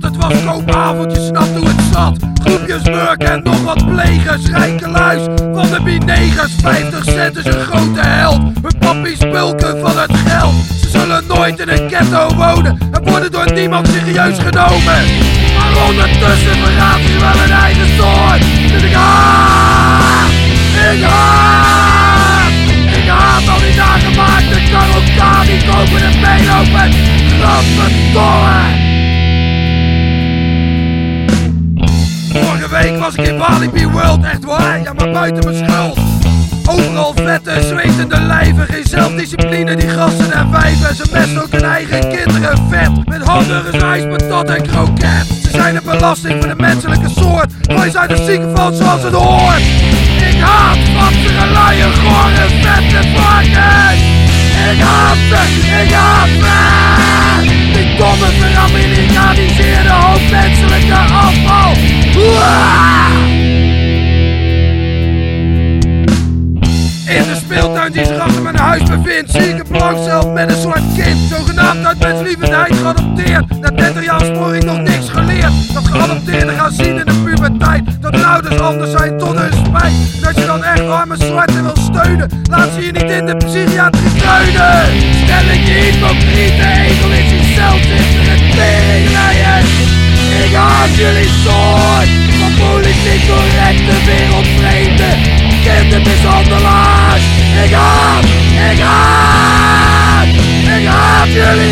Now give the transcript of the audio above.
stad. Het was koopavond, je snapt hoe het zat. Groepjes murk en nog wat plegers. Rijke luis van de binegers. 50 cent is een grote held. Hun pappies bulken van het geld. Ze zullen nooit in een ghetto wonen en worden door niemand serieus genomen. Maar ondertussen verraadt ze wel hun eigen soort. Dus ik haat al die nagemaakte Karokka die kopen en meelopen. Gadverdomme! Vorige week was ik in Walibi World, echt waar, ja maar buiten mijn schuld. Overal vette, zwetende lijven, geen zelfdiscipline, die gasten en wijven. Ze mesten ook hun eigen kinderen vet, met hamburgers, ijs, patat en kroket. Ze zijn een belasting voor de menselijke soort, wij zijn er ziek van zoals het hoort. Ik haat vatsige, luie, gore, vette varkens. Ik haat ze, die domme, veramerikaniseerde hoop menselijke afval. In de speeltuin die zich achter mijn huis bevindt, zie ik een blank zelf met een zwart kind. Zogenaamd uit menslievendheid geadopteerd. Na 30 jaar sporing nog niks geleerd. Dat geadopteerden gaan zien in de puberteit dat hun ouders anders zijn tot hun spijt. Dat je dan echt arme zwarte wil steunen, laat ze je niet in de psychiatrie steunen. Stelletje hypocriete, egoïstisch, zelfzichtige teringleiers. Ik haat jullie soort van politiek correcte wereldvreemde kindermishandelaars. Ik haat jullie